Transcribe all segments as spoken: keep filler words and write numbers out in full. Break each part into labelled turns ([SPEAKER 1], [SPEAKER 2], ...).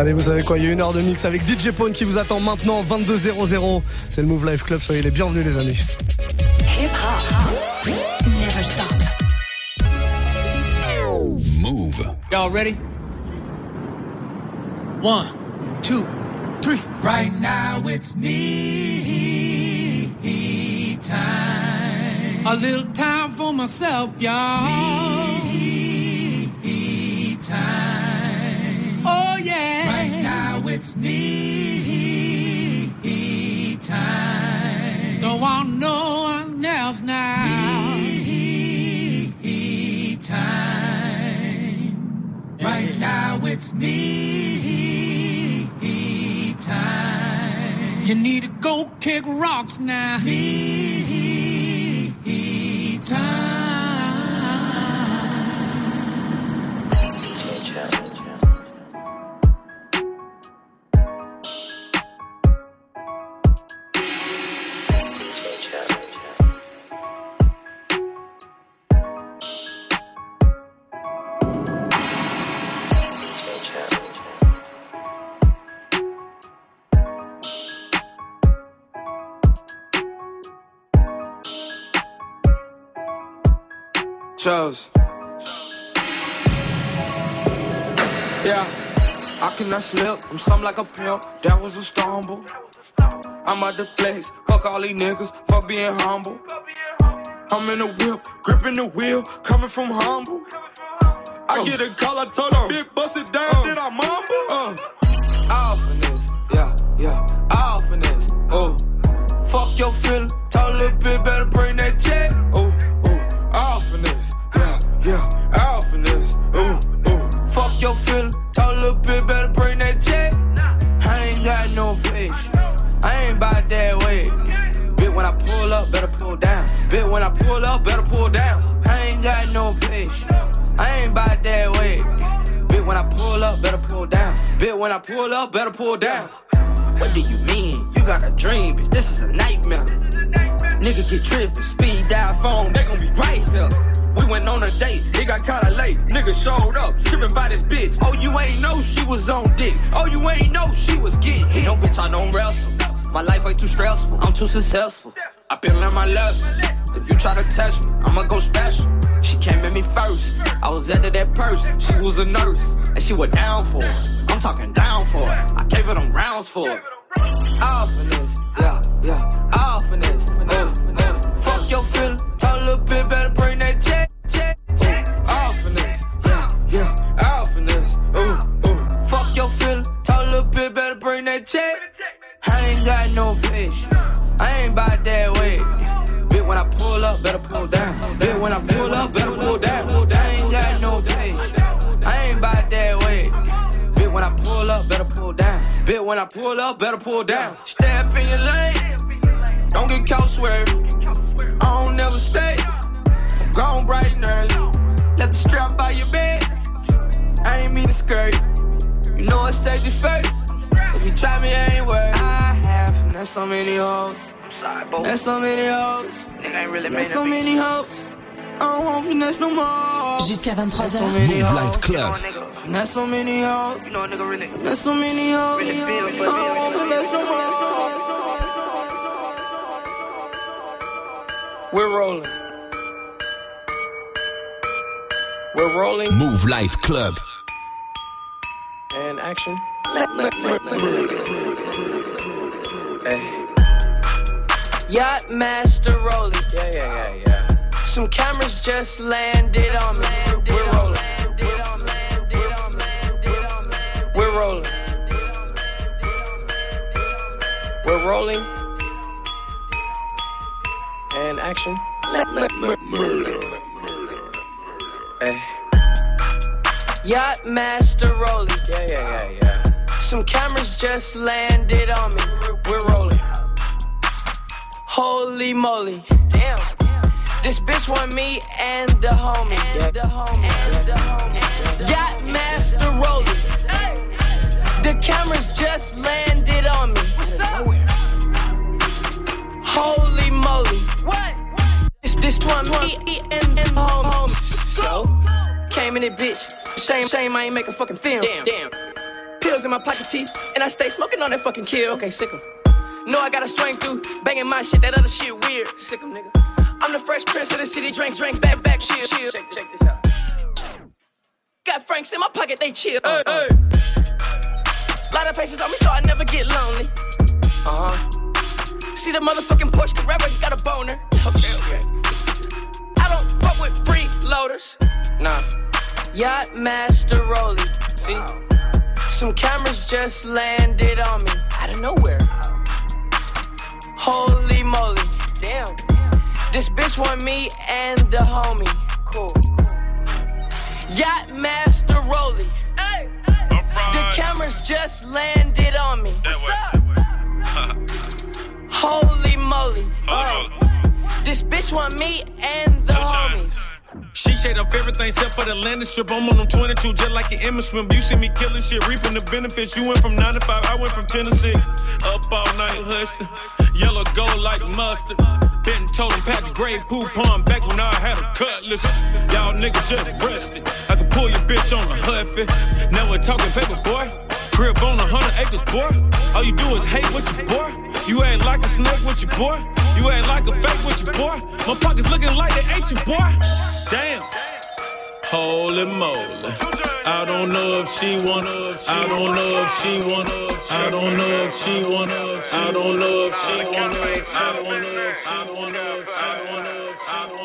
[SPEAKER 1] Allez, vous savez quoi, il y a une heure de mix avec D J Pone qui vous attend maintenant, vingt-deux zéro zéro. C'est le Move Life Club, soyez les bienvenus les amis.
[SPEAKER 2] Hip hop, never stop.
[SPEAKER 3] Move. Y'all ready? One, two, three.
[SPEAKER 4] Right now it's me time.
[SPEAKER 3] A little time for myself, y'all.
[SPEAKER 4] Me time.
[SPEAKER 3] Oh yeah.
[SPEAKER 4] Right now it's me time.
[SPEAKER 3] Don't want no one else now.
[SPEAKER 4] Me time. Right now it's me time.
[SPEAKER 3] You need to go kick rocks now.
[SPEAKER 4] Me time.
[SPEAKER 5] Chose. Yeah, I cannot slip. I'm something like a pimp. That was a stumble. I'm out the flex. Fuck all these niggas. Fuck being humble. I'm in the whip, gripping the wheel, coming from humble. I oh. get a call, I told her, bitch, bust it down, uh. then I mumble. Uh. All finesse, yeah, yeah, all finesse. Oh, fuck your feeling. Told a little bit better bring that check. Oh. All finesse, yeah, yeah, all finesse, ooh, ooh. Fuck your feeling, told a little bit better bring that check. I ain't got no patience, I ain't bout that way. Bitch, when I pull up, better pull down. Bitch, when I pull up, better pull down. I ain't got no patience, I ain't bout that way. Bitch, when I pull up, better pull down. Bitch, when I pull up, better pull down. What do you mean? You got a dream, bitch, this is a nightmare. Nigga get trippin', speed dial phone, they gon' be right here. We went on a date, it got kinda late. Nigga showed up, trippin' by this bitch. Oh, you ain't know she was on dick. Oh, you ain't know she was getting hit. No, bitch, I don't wrestle. My life ain't too stressful, I'm too successful. I been learn my lesson. If you try to test me, I'ma go special. She came at me first, I was after that person. She was a nurse, and she was down for it. I'm talking down for it. I gave her them rounds for it. All finesse, yeah, yeah, all finesse, finesse, finesse. Fuck your feeling, told a little bit better bring that check, check, check. All finesse, yeah, yeah, all finesse, ooh, ooh. Fuck your feeling, told a little bit better bring that check. I ain't got no patience, I ain't bout that way. Bitch, when I pull up, better pull down. Bitch, when I pull up, better pull down. I ain't got no patience, I ain't bout that way. Bitch, when I pull up, better pull down. Bitch, when I pull up, better pull down. Step in your lane, don't get caught swearing. I don't never stay, I'm gone bright and early. Left the strap by your bed, I ain't mean to skirt. You know I safety first, if you try me, I ain't worried. I have, there's so many hoes. There's so many hoes. There's so many hoes. I don't want finesse no more.
[SPEAKER 2] Jusqu'à vingt-trois heures.
[SPEAKER 6] Move Life Club.
[SPEAKER 5] There's so many hoes. There's so many hoes. I don't want finesse no more.
[SPEAKER 7] We're rolling. We're rolling.
[SPEAKER 6] Move Life Club.
[SPEAKER 7] And action. Hey. Yacht master rolling. Yeah, yeah, yeah, yeah. Some cameras just landed on me. We're rolling. We're rolling. We're rolling. And action. Hey. Yacht master rolling. Yeah, yeah, yeah, yeah. Some cameras just landed on me. We're rolling. Holy moly. Damn. This bitch want me and the homie. And the homie. And the homie. Yacht master rolling. The cameras just landed on me. What's up? Holy moly. What? This this one me and the homie. So came in it, bitch. Shame, shame I ain't make a fucking film. Damn, damn. pills in my pocket teeth, and I stay smoking on that fucking kill. Okay, sick 'em. No, I gotta swing through, banging my shit, that other shit weird. Sick 'em, nigga. I'm the fresh prince of the city, drink, drink, back, back, chill, chill. Check, check this out. Got Franks in my pocket, they chill. Uh, uh. Lot of patience on me, so I never get lonely. Uh huh. See the motherfucking Porsche Carrera, he got a boner. Okay, okay. I don't fuck with freeloaders. Nah. Yacht Master Rollie. See? Some cameras just landed on me out of nowhere. Holy moly. Damn. This bitch want me and the homie. Cool. Yacht Master Rollie. Hey. Right. The cameras just landed on me. What's up? Holy moly. Oh. This bitch want me and the homies.
[SPEAKER 8] She shade up everything except for the landing strip. I'm on them twenty-two just like an image swim. You see me killing shit, reaping the benefits. You went from nine to five, I went from ten to six. Up all night, hushed. Yellow gold like mustard. Been told him pat the grave poop on back when I had a cutlass. Y'all niggas just breasted. I could pull your bitch on a huffy. Now we're talking paper, boy. Crib on a hundred acres, boy. All you do is hate with your boy. You ain't like a snake with your boy. You ain't like a fake with your boy. My pockets looking like they ate your boy. Damn. Holy moly. I don't know if she wanna. I don't know if she wanna. I don't know if she wanna. I don't know if she wanna. I don't know if she wanna. I don't know if she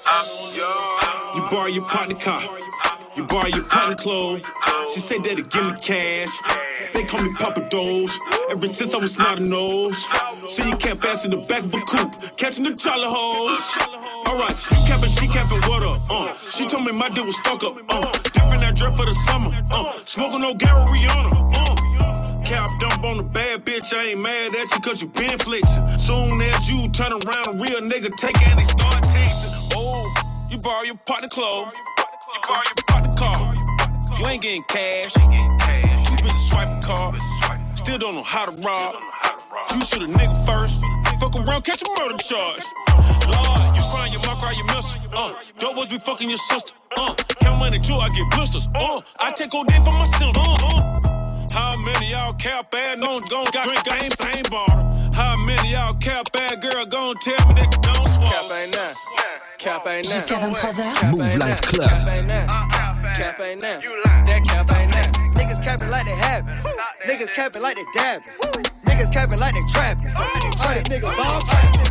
[SPEAKER 8] wanna. You borrow your partner car. You borrow your partner clothes. She said that to give me cash. They call me Papa Doles. Ever since I was snot nose. See you camp ass in the back of a coupe, catching the Charlie hoes. Alright, you capping, she capping, what up? Uh, she told me my dick was stuck up. Uh, different that drip for the summer. Uh, smoking no Gary Rihanna. Uh, cap dump on the bad bitch. I ain't mad at you cause you been flexing. Soon as you turn around, a real nigga take and they start texting. Oh, you borrow your partner clothes. You borrow your partner car. You ain't getting cash. You bitches swipe a car. Still don't know how to rob. You shoot a nigga first. Fuck around, catch a murder charge. Lord, you crying, your mom cry, you miss her. Uh, dope boys be fucking your sister. Uh, count money too, I get blisters. Uh, I take all day for myself. Uh, uh. How many y'all cap bad? Don't gon' got drink, I ain't same bar. How many y'all cap bad? Girl, gon' tell me that you don't swallow. Cap ain't that. Cap ain't that.
[SPEAKER 2] Jusqu'à vingt-trois heures.
[SPEAKER 6] Move Life Club.
[SPEAKER 5] Cap ain't that. Cap ain't that. That cap ain't that. Niggas capping like they have it. Niggas capping like they dab it. Niggas capping like they trapping. All these niggas ball trapping.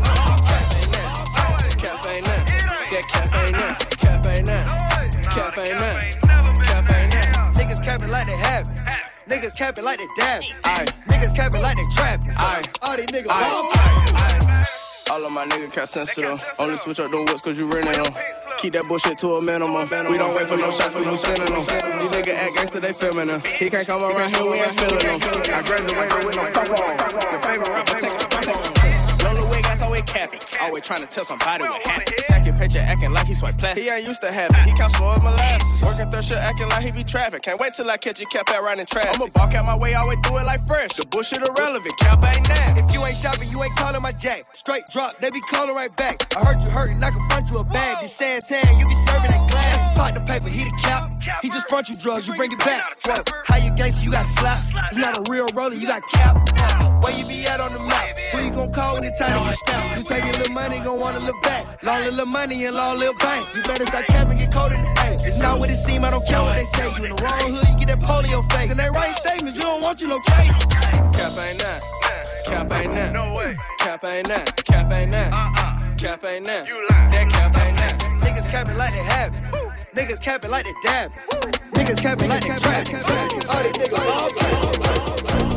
[SPEAKER 5] Cap ain't that. That cap ain't that. Cap ain't that. Cap ain't that. Cap ain't that. Niggas capping like they have it. Niggas capping like they dab it. Niggas capping like they trapping. All these niggas ball trapping. All of my niggas cap sensitive. Only switch up the woods cause you renting them. Keep that bullshit to a minimum. We don't wait for no shots, we no sending them. These niggas act gangster, they feminine. He can't come around here, we ain't feeling them. I graduated with no fuck on. The favorite rapper take a spot. Lonely way guys always capping. Always trying to tell somebody what happened. Stacking picture acting like he swipe plastic. He ain't used to having. He count slow as molasses. Working third shit acting like he be trapping. Can't wait till I catch you cap out running trash. I'ma balk out my way, always do it like fresh. The bullshit irrelevant, cap ain't that. If you ain't shopping, you ain't calling my jack. Straight drop, they be calling right back. I heard you hurting, I can front you a bag. This Santan, you be serving that glass. Pot the paper, he the cap. He just front you drugs, you bring it back. Whoa, how you gangster, you got slapped. It's not a real roller, you got cap. Where you be at on the map? Who you gon' call when it's time to get snapped? You taking little money, gon' wanna look back. Long little money and long little bank. You better start capping, get cold in the A. It's not what it seem, I don't care what they say. You in the wrong hood, you get that polio face. And they write statements, you don't want you no case. Cap ain't that. Cap ain't that. No way. Cap ain't that. Cap ain't that. Uh-uh. Cap ain't that. You lie. That cap ain't that. Niggas capping like they have it. Niggas capping like they dab it. Niggas capping like they trap it. All these niggas all trap.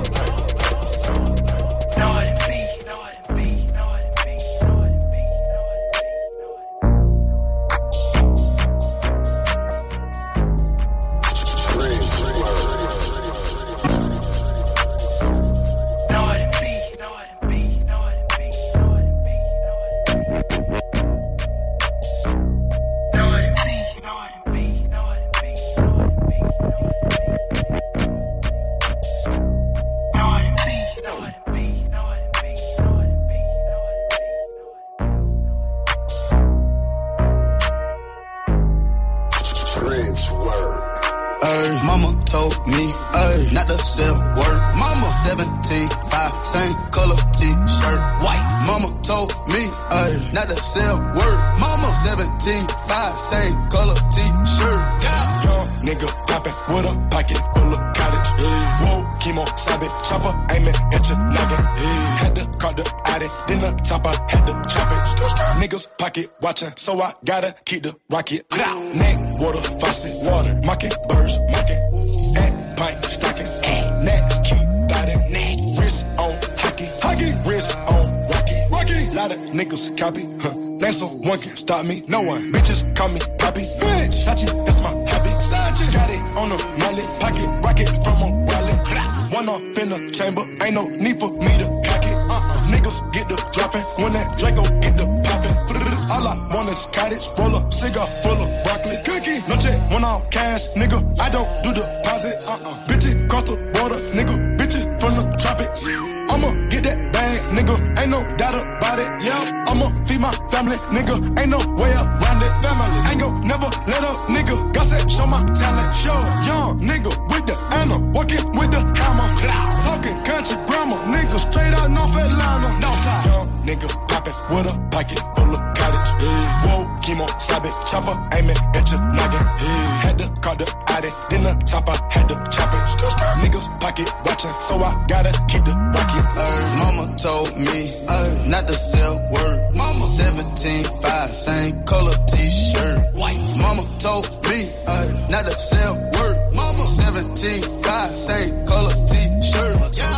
[SPEAKER 9] Ay, mama told me, ay, not to sell word. Mama seventeen, five, same color t-shirt, white. Mama told me, ay, not to sell word. Mama seventeen, five, same color t-shirt. Yeah.
[SPEAKER 10] Young nigga poppin' with a pocket full of cottage. Yeah. Whoa, chemo, sabe, chopper, aiming at your noggin. Yeah. Had to call the addy, then the top I had to chop it. Niggas pocket watchin', so I gotta keep the rocket. Neck, water, faucet, water, mocking, birds, mocking. At pint, stocking, next, keep biting. Wrist on hockey, hockey, wrist on rocky, rocky. Lot of niggas copy, huh? Name someone can stop me, no one. Bitches call me Poppy, bitch. Sachi, that's my hobby. Sachi, got it on the mallet, pocket rocket from a wallet. One off in the chamber, ain't no need for me to cock it. Uh-uh. Niggas get the dropping when that Draco get the popping. All I want is cottage, roll up, cigar full of broccoli, cookie. No check, one off cash, nigga. I don't do deposits. Uh-uh. Bitches cross the border, nigga. Bitches from the tropics. I'ma get that bag, nigga. Ain't no doubt about it. Yeah, I'ma feed my family, nigga. Ain't no way around it. Family, ain't gon' never let up, nigga. Gossip, show my talent. Show young nigga with the Anna, walking with the hammer. Talking country grammar, nigga. Straight out North Atlanta. Northside, young nigga poppin' with a pocket full of cottage. Yeah. Whoa, chemo, sabe, chopper, aiming at your noggin. Yeah. Had to call the addy, then the top I had to chop it. Niggas pocket watchin', so I gotta keep the rocket.
[SPEAKER 9] Ay, mama told me, ay, not to sell word. Mama seventeen, five, same color t-shirt, white. Mama told me, ay, not to sell word. Mama seventeen, five, same color t-shirt. Yeah.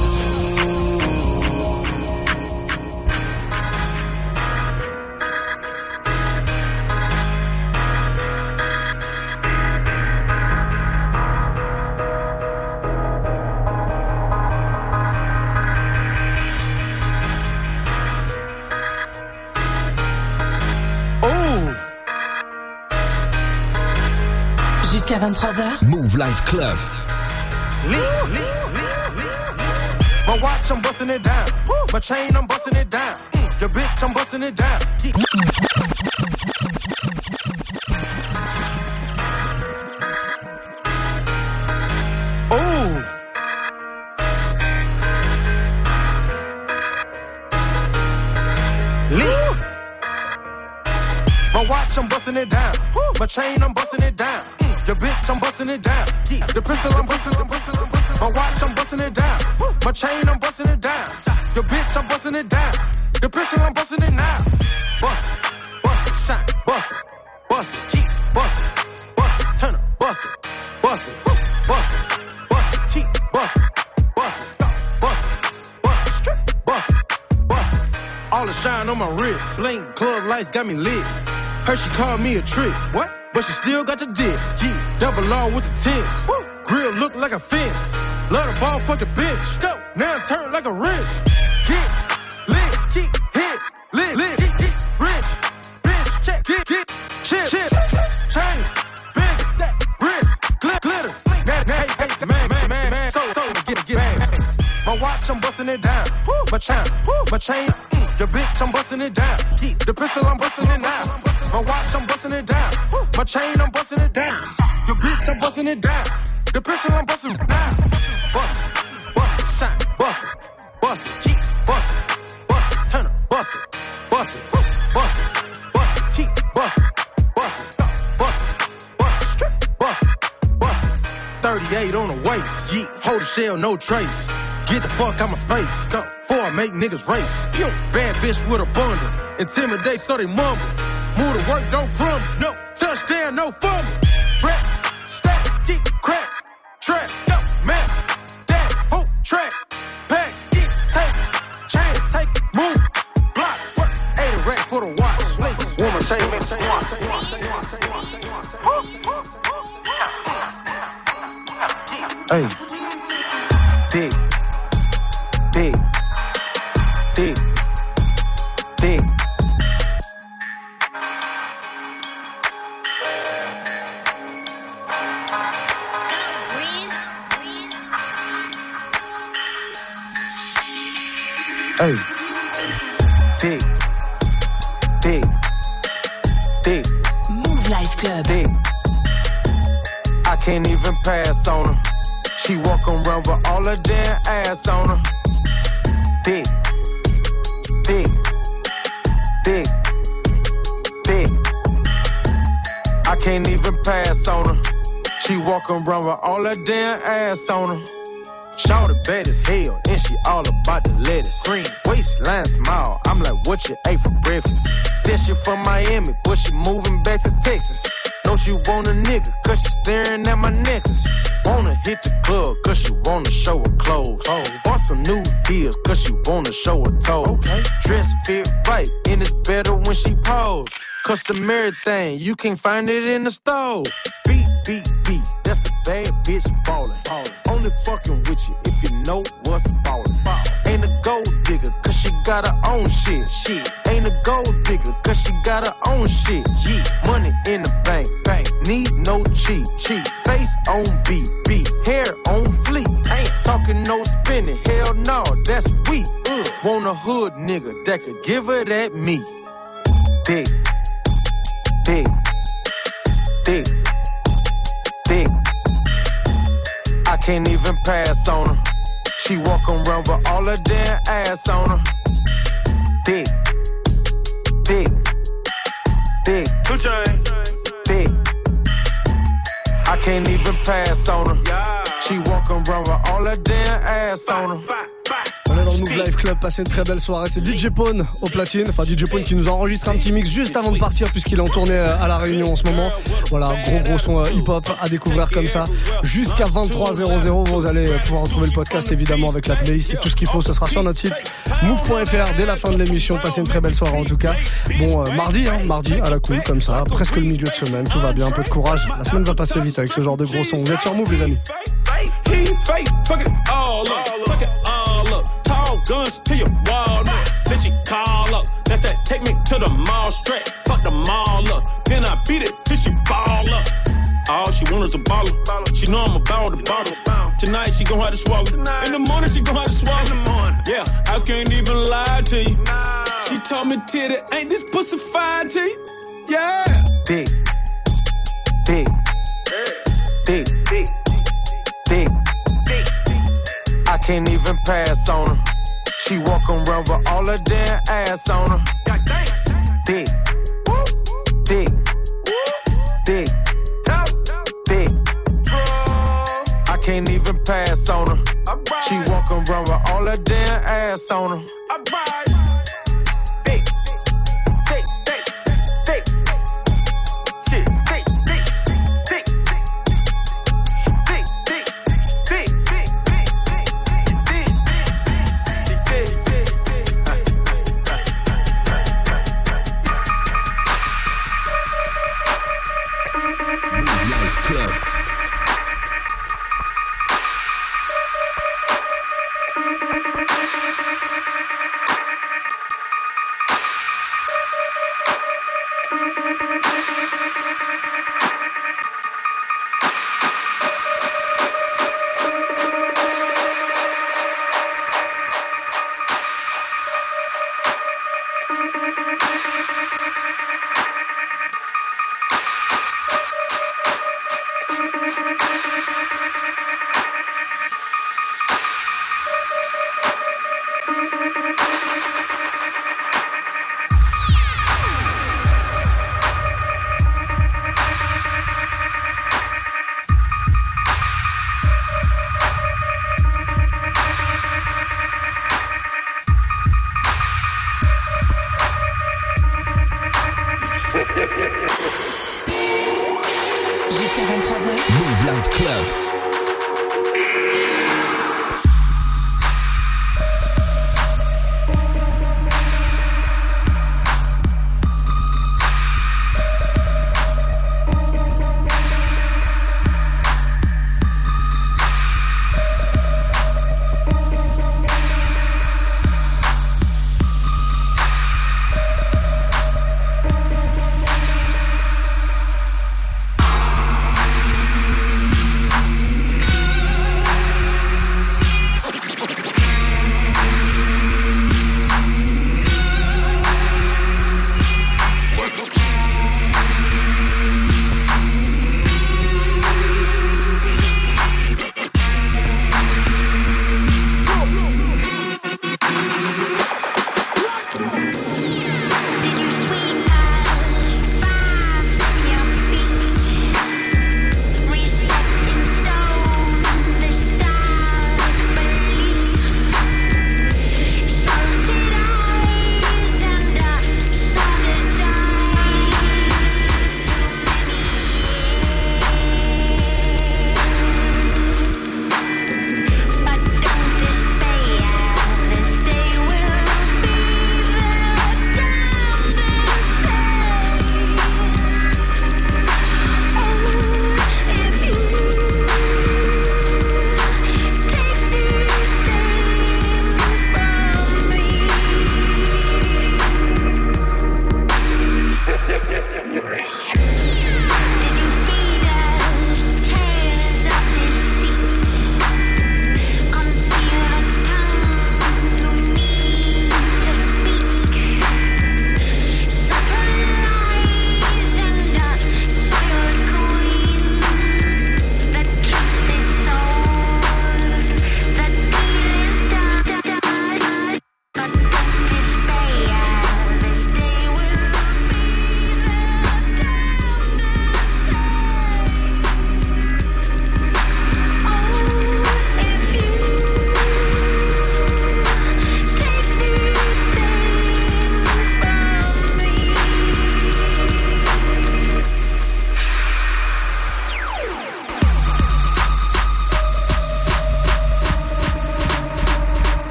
[SPEAKER 2] Jusqu'à vingt-trois heures.
[SPEAKER 6] Move Life Club.
[SPEAKER 11] My watch, I'm busting it down. My chain, I'm busting it down. Your bitch, I'm busting it down. Ooh. Lee. My watch, I'm busting it down. My chain, I'm busting it down. Your bitch, I'm busting it down. The pistol, I'm busting, I'm busting, I'm busting. My watch, I'm busting it down. My chain, I'm busting it down. Your bitch, I'm busting it down. The pistol, I'm busting it now. Bust it, bust it, shine, bust it, bust it, cheek, bust it, bust it, turn up, bust it, bust it, bust it, bust it, cheek, bust it, bust it, bust it, bust it, strip, bust it, bust it. All the shine on my wrist, bling, club lights got me lit. Heard she called me a trick. What? But she still got the dick. Yeah. Double R with the tents. Woo. Grill look like a fence. Love the ball, fuck the bitch. Go. Now turn like a wrench. Get lit. Keep hit. Lit. Lit. Get, get rich. Bitch. Check. Get. Get. Chip. Chip. Chain. Big. That. Wrist. Glitter. Glitter. Man, man, hey, man, man, man, man. So, so, get, get, man. My watch, I'm busting it down. Woo. My chain. Woo. My chain. Mm. Your bitch, I'm busting it down. Yeah. The pistol, I'm busting it now. My watch, I'm busting it down. My chain, I'm busting it down. Your bitch, I'm busting it down. The pistol, I'm busting it down. Bust it, bust it, shine, bust it, bust it, cheek, bust it, bust it, turn up, bust it, bust it, bust it, bust it, cheek, bust it, bust it, bust it, bust it, strip, bust it, bust it. thirty-eight on the waist, yeah, hold the shell, no trace. Get the fuck out my space, go, before I make niggas race. Pew. Bad bitch with a bundle, intimidate so they mumble. Move to work, don't crumble. No touchdown, no fumble. Rap, stack, keep crack, trap, yo, man, dad, hope, track, packs, get, take, chance, take, move, blocks, work, eight a rack for the watch. Woman, chain, man, hey, dig, dig, dig, dig. Hey, dig, dig, dig.
[SPEAKER 2] Move Life Club.
[SPEAKER 11] Dig. I can't even pass on her. She walk around with all her damn ass on her. Thick, thick, thick, thick. I can't even pass on her. She walk around with all her damn ass on her. Shawty bad as hell, and she all about the lettuce. Green waistline smile, I'm like, what you ate for breakfast? Said she from Miami, but she moving back to Texas. Know she want a nigga, cause she staring at my necklace. Wanna hit the club, cause she wanna show her clothes. Oh, bought some new heels, cause she wanna show her toes. Okay. Dress fit right, and it's better when she pose. Customary thing, you can't find it in the store. Beat, beat, beat, that's a bad bitch ballin'. ballin'. Only fucking with you if you know what's ballin'. Ball. Ain't a gold digger, cause she got her own shit. Shit. Ain't a gold digger, cause she got her own shit. Yeah. Money in the bank, bank. Need no cheat, cheat. Face on beat, beat. Hair on fleek. Ain't talking no spinning, hell no, that's weak. Ugh. Want a hood nigga that could give her that meat. Dick. Thick, thick, thick. I can't even pass on her. She walk around with all her damn ass on her. Thick, thick, thick, thick. I can't even pass on her. She walk around with all her damn ass on her.
[SPEAKER 1] On est dans le Move Life Club, passez une très belle soirée. C'est D J Pone au platine, enfin D J Pone qui nous a enregistré un petit mix juste avant de partir puisqu'il est en tournée à La Réunion en ce moment. Voilà, gros gros son hip-hop à découvrir comme ça. Jusqu'à vingt-trois heures, vous allez pouvoir retrouver le podcast évidemment avec la playlist et tout ce qu'il faut. Ce sera sur notre site move point f r dès la fin de l'émission. Passez une très belle soirée en tout cas. Bon, euh, mardi, hein, mardi à la cool comme ça, presque le milieu de semaine, tout va bien, un peu de courage. La semaine va passer vite avec ce genre de gros son. Vous êtes sur Move les amis.
[SPEAKER 8] Guns to your walnut. Then she call up. That's that take me to the mall strap. Fuck the mall up. Then I beat it till she ball up. All she want is a baller. She know I'm about the bottles. Tonight she gon' have to swallow. In the morning she gon' have to swallow. Yeah, I can't even lie to you. She told me titty, ain't this pussy fine to you? Yeah.
[SPEAKER 11] Thick, thick, thick, thick. I can't even pass on her. She walk around with all her damn ass on her. Thick, thick, thick, thick. I can't even pass on her. She walk around with all her damn ass on her. Thick, thick, thick, thick. Thick, thick, thick, thick. Thick, thick, thick, thick.
[SPEAKER 6] Life Club.
[SPEAKER 2] Jusqu'à vingt-trois heures.
[SPEAKER 6] Move Life Club.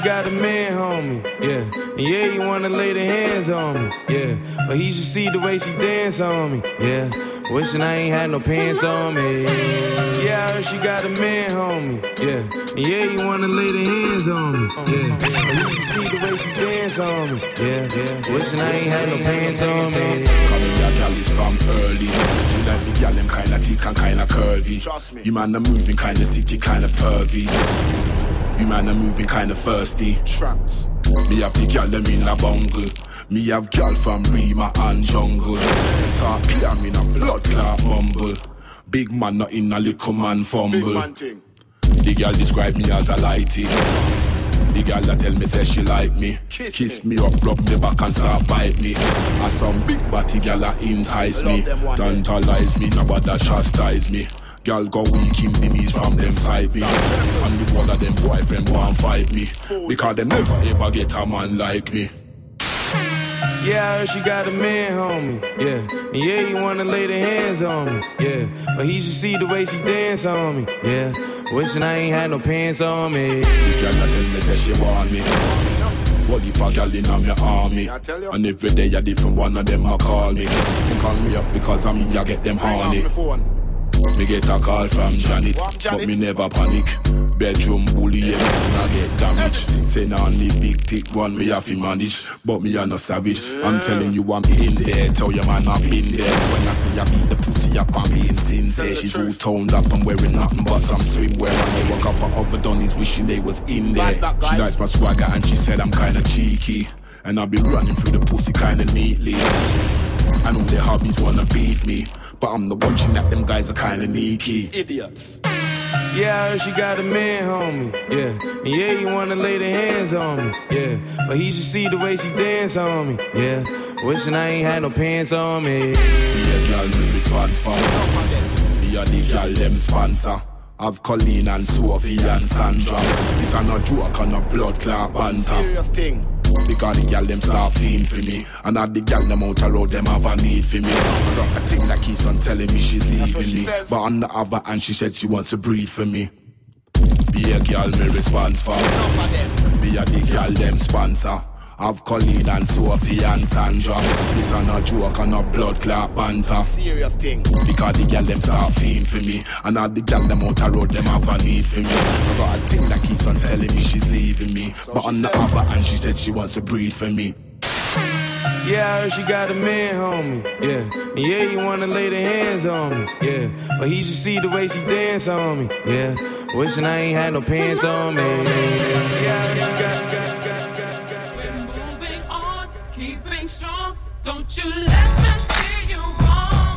[SPEAKER 12] got a man, homie, yeah. And yeah, you wanna lay the hands on me, yeah. But he should see the way she dance on me, yeah. Wishing I ain't had no pants on me. Yeah, I heard she got a man, homie, yeah. And yeah, you wanna lay the hands on me, yeah. But he should see the way she dance on me, yeah, yeah. Wishing I ain't had no pants on me.
[SPEAKER 10] Coming your gal is from early. She like the gal, them kinda thick and kinda curvy. Trust me. You man are moving kinda sicky, kinda pervy. You man are moving kinda thirsty. Tramps. Me have the gal them in a bungle. Me have gal from Rima and Jungle. Talk clear, me in a blood clot mumble. Big man not in a little man fumble. The gal describe me as a lighty. The gal that tell me say she like me. Kiss, Kiss me. me up, rub the back and start bite me. As some big body gal that entice me. Tantalize me, nobody chastise me. Gal go weak in the knees from them side me. And the one of them boyfriend want fight me. Because they never ever get a man like me.
[SPEAKER 12] Yeah, I heard she got a man, homie, yeah. And yeah, you wanna lay the hands on me, yeah. But he should see the way she dance on me, yeah. Wishing I ain't had no pants on me.
[SPEAKER 10] This girl that tell me say she want me. What the fuck girl in my army. And every day a different one of them a call me. They call me up because I'm me, I get them horny. Me get a call from Janet, but me never panic. Bedroom bully, everything I get damaged. Say now only big tick one me have to manage, but me a no savage. I'm telling you I'm in there, tell your man I'm in there. When I say I beat the pussy up, I'm being sincere. She's all toned up, I'm wearing nothing but some swimwear. I walk up her other Donnies wishing they was in there. She likes my swagger and she said I'm kinda cheeky. And I'll be running through the pussy kinda neatly. I know their hobbies wanna beat me, but I'm not watching that them guys are kinda sneaky. Idiots.
[SPEAKER 12] Yeah, I heard she got a man, homie, yeah. And yeah, you wanna lay the hands on me, yeah. But he should see the way she dance on me, yeah. Wishing I ain't had no pants on me.
[SPEAKER 10] Me a girl with the sponsor. Me a the girl them sponsor. I've Colleen and Sophie and Sandra. This a no joke and no blood clot banter. Serious thing. Because the gal them start feeling for me. And all the gal them out the road them have a need for me. A thing that keeps on telling me she's leaving she me says. But on the other hand she said she wants to breathe for me. Be a gal me response for. Be a the gal them sponsor. I've Colleen and Sophie and Sandra. This a no joke and no blood clot banter. Serious thing. Because the gal them start feeling for me. And all the gal them out the road them have a need for me. I got a thing that keeps on telling me she's leaving me. So but on the says. Other hand she said she wants to breathe for me.
[SPEAKER 12] Yeah, I heard she got a man, homie, yeah. And yeah, you wanna lay the hands on me, yeah. But he should see the way she dance on me, yeah. Wishing I ain't had no pants on me. Yeah, I heard she got, got, got, got, got.
[SPEAKER 3] We're moving on, keeping strong. Don't you let them see you wrong.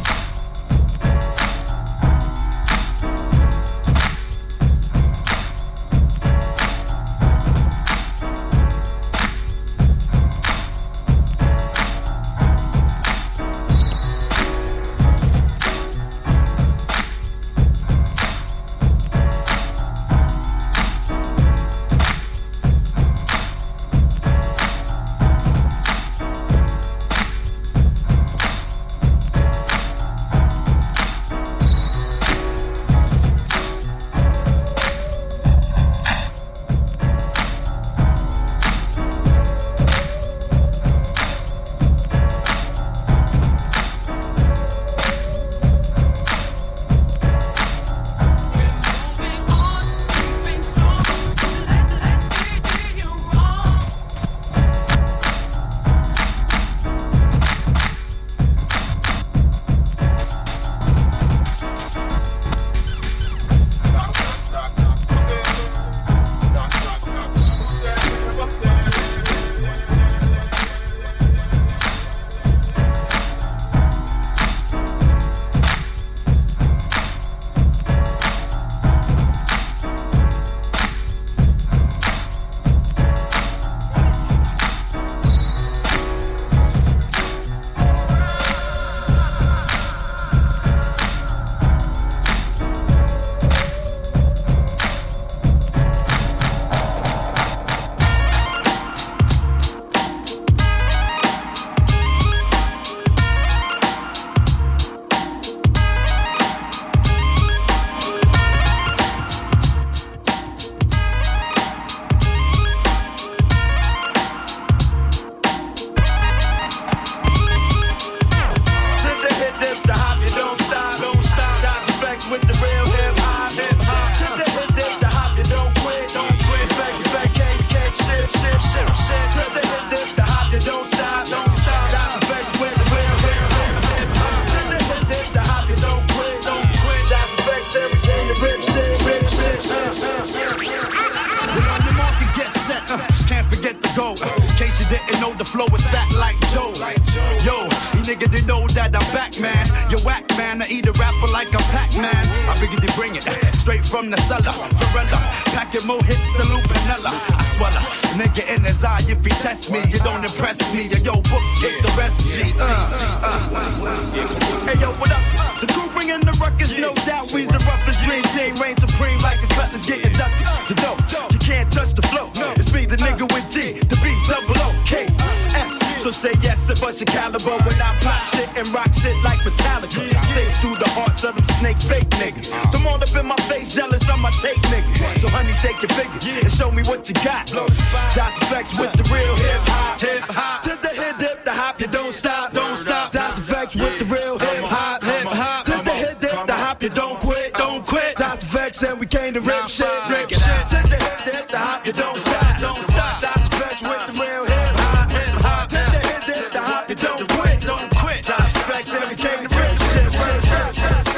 [SPEAKER 13] get the gold. In case you didn't know, the flow is fat like Joe. Yo, you nigga didn't know that I'm back, man. You whack, man. I eat a rapper like a Pac-Man. I figured they bring it straight from the cellar. Varela, packing more hits than Lou Pinella. I swallow, nigga in his eye. If he test me, you don't impress me. Yo, books get the rest, G. Uh, uh, uh. Hey, yo, what up? The crew bringing the ruckus, no doubt. We's the roughest dream team, reign supreme like a cutlass getting ducked. The dope, you can't touch the flow. It's me, the nigga with G, the B, double O, K, S. So say yes and bust your caliber when I pop shit and rock shit like Metallica. Stays through the hearts of them snake fake niggas. Them all up in my face, jealous of my tape niggas. So honey, shake your fingers and show me what you got. That's effects with the real hip hop. Hip hop to the hip dip, the hop, you don't stop, don't stop. That's effects with the real hip hop. Hip hop to the hip dip, the hop, you don't quit, don't quit. That's effects and we came to rip shit, rip shit. To the hip dip, the hop, you don't stop, don't stop. That's effects with the real hip hop. Hip hop to the hip dip, the hop, you don't quit, don't quit. That's effects and we came to rip shit, rip shit.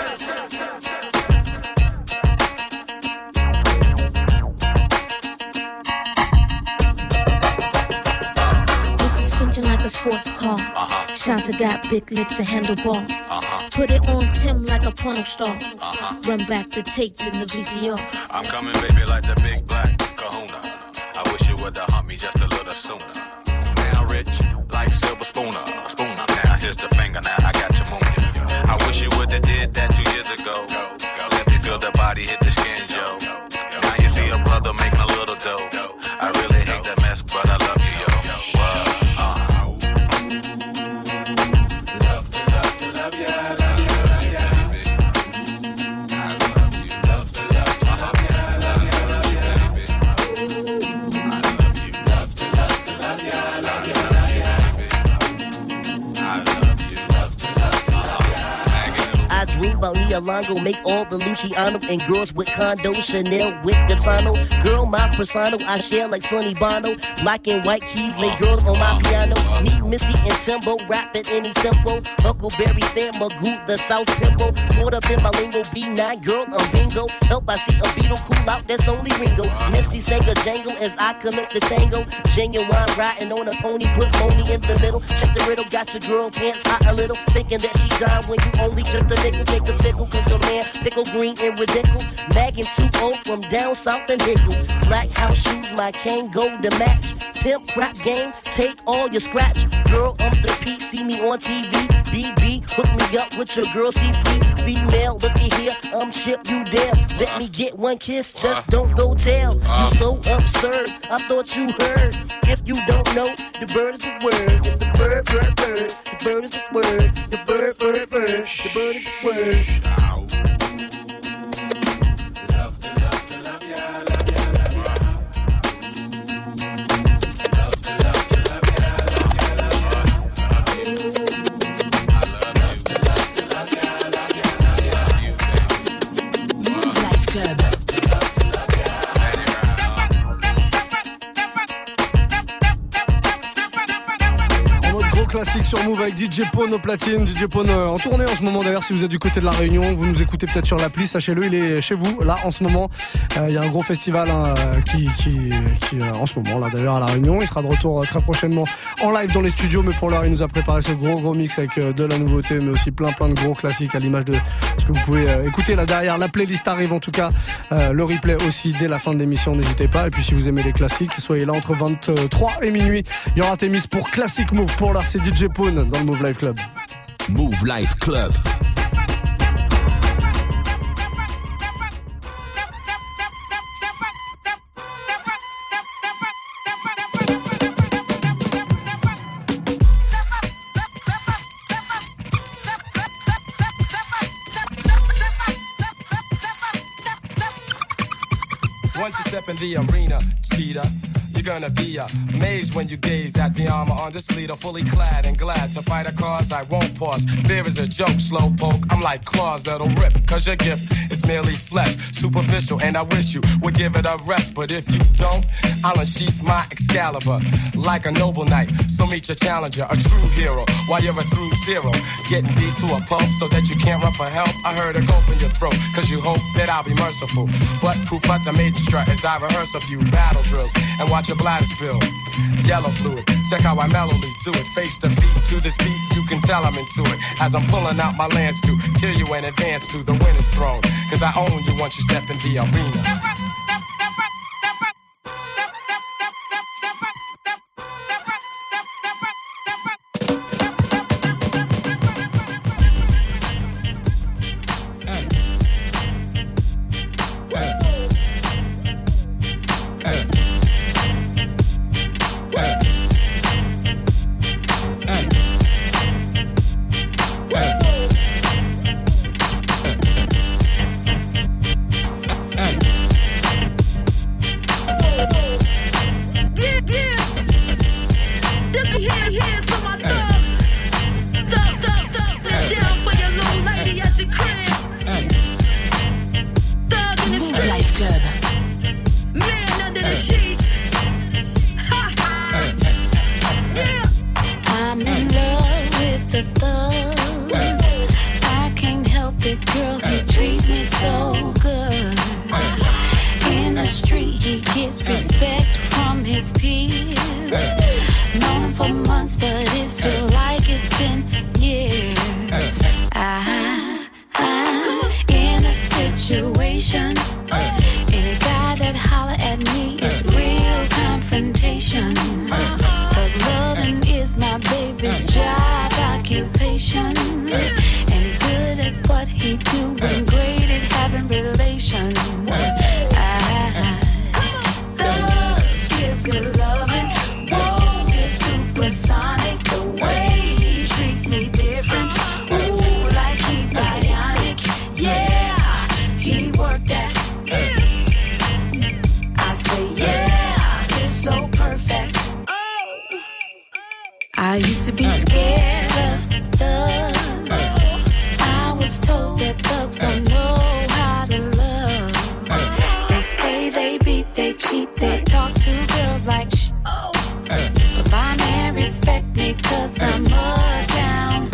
[SPEAKER 14] Like a sports car. Uh-huh. Shanta got big lips and handlebars. Uh-huh. Put it on Tim like a porno star. Uh-huh. Run back the tape in the V C R.
[SPEAKER 15] I'm coming, baby, like the big black kahuna. I wish you would've humped me just a little sooner. Now rich, like silver spooner. Spooner. Now here's the finger, now I got your moon. I wish you would've did that two years ago. Let me feel the body hit the skin, Joe. Now you see a brother making a little dough. I really hate that mess, but I love you, yo. Whoa.
[SPEAKER 16] About Nia Longo, make all the Luciano and girls with condo, Chanel with Gaetano. Girl, my persona, I share like Sonny Bono. Black and white keys, lay girls on my piano. Me, Missy, and Timbo, rap at any tempo. Huckleberry fan, Magoo, the South Pimple. Caught up in my lingo, B nine, girl, I'm bingo. Help, I see a beetle cool out, that's only Ringo. Missy sang a jangle as I commence the tango. Genuine riding on a pony, put pony in the middle. Check the riddle, got your girl pants hot a little. Thinking that she died when you only just a nickel. Take a tickle, cause your man pickle green and ridiculous. Magging two oh from down south and Hickle. Black house shoes, my cane go to match. Pimp crap game, take all your scratch. Girl, I'm the P, see me on T V. B B, hook me up with your girl C C. Female, looky here, I'm Chip, you there. Let me get one kiss, just don't go tell. You so absurd, I thought you heard. If you don't know, the bird is the word. It's the bird, bird, bird. The bird is the word. The bird, bird, bird. The bird is the word.
[SPEAKER 17] Love to love to love ya, love ya, love ya. Love to love to love ya, love ya, love ya. Love to love to love ya, love ya, love ya.
[SPEAKER 2] Move Life Club.
[SPEAKER 1] Classique sur Move avec D J Pone au platine. D J Pone euh, en tournée en ce moment d'ailleurs. Si vous êtes du côté de la Réunion, vous nous écoutez peut-être sur l'appli, sachez-le, il est chez vous là en ce moment. Il euh, y a un gros festival hein, qui, qui, qui euh, en ce moment là d'ailleurs à la Réunion. Il sera de retour euh, très prochainement en live dans les studios, mais pour l'heure il nous a préparé ce gros gros mix avec euh, de la nouveauté, mais aussi plein plein de gros classiques à l'image de ce que vous pouvez euh, écouter là derrière. La playlist arrive en tout cas, euh, le replay aussi dès la fin de l'émission. N'hésitez pas. Et puis si vous aimez les classiques, soyez là entre vingt-trois et minuit. Il y aura Témis pour Classic Move. Pour l'heure c'est D J Pone dans le Move Life Club.
[SPEAKER 6] Move Life Club.
[SPEAKER 18] Once you step in the arena, Peter, you're gonna be amazed when you gaze at the armor on this leader, fully clad and glad to fight a cause I won't pause. Fear is a joke, slow poke. I'm like claws that'll rip, cause your gift is merely flesh, superficial, and I wish you would give it a rest. But if you don't, I'll unsheath my Excalibur like a noble knight. So Go meet your challenger, a true hero. While you're a through zero, getting beat to a pulp so that you can't run for help. I heard a gulp in your throat, cause you hope that I'll be merciful. But poop out the major strut as I rehearse a few battle drills and watch your bladder spill. Yellow fluid, check how I mellowly do it. Face to feet to this beat, you can tell I'm into it. As I'm pulling out my lance to kill you in advance to the winner's throne. Cause I own you once you step in the arena.
[SPEAKER 14] I used to be scared of thugs. I was told that thugs don't know how to love. They say they beat, they cheat, they talk to girls like shh. But my man respect me cause I'm mud down.